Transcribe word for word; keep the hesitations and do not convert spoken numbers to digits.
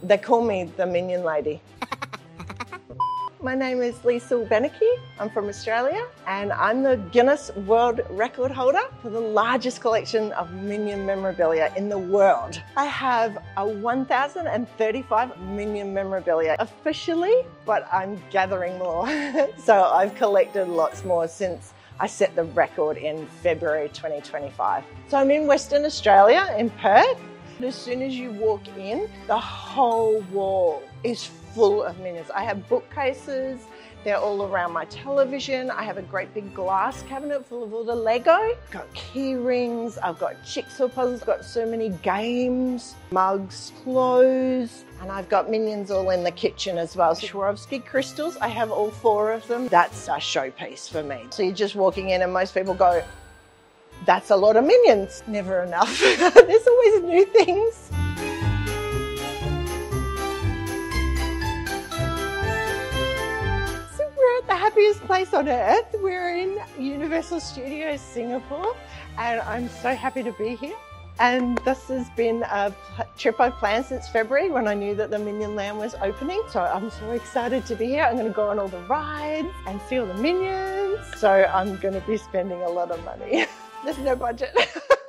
They call me the Minion Lady. My name is Lisa Beneke. I'm from Australia and I'm the Guinness World Record holder for the largest collection of Minion memorabilia in the world. I have a one thousand thirty-five Minion memorabilia officially, but I'm gathering more. So I've collected lots more since I set the record in February twenty twenty-five. So I'm in Western Australia, in Perth. As soon as you walk in, the whole wall is full of Minions. I have bookcases, they're all around my television. I have a great big glass cabinet full of all the Lego. I've got key rings, I've got jigsaw puzzles, I've got so many games, mugs, clothes, and I've got Minions all in the kitchen as well. Swarovski crystals, I have all four of them. That's a showpiece for me. So you're just walking in and most people go, that's a lot of Minions. Never enough. There's always new things. So we're at the happiest place on earth. We're in Universal Studios Singapore and I'm so happy to be here. And this has been a trip I've planned since February when I knew that the Minion Land was opening. So I'm so excited to be here. I'm going to go on all the rides and see all the Minions. So I'm going to be spending a lot of money. There's no budget.